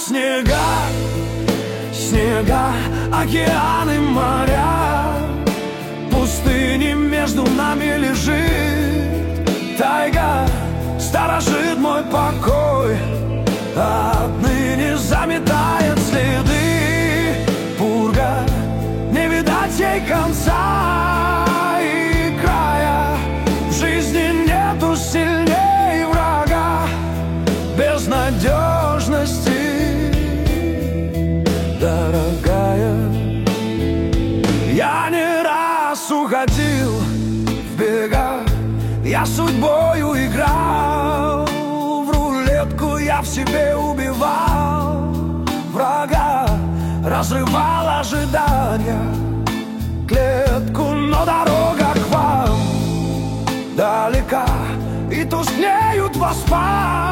снега, снега, океаны, моря, пустыни между нами лежит. Тайга сторожит мой покой, отныне заметает следы. Пурга, не видать ей конца и края. В жизни нету сильней врага, безнадежности, дорогая. Я не раз уходил в бега, я судьбою играл в рулетку, я в себе убивал врага, разрывал ожидания, клетку, но дорога к вам далека, и тускнеют воспоминания.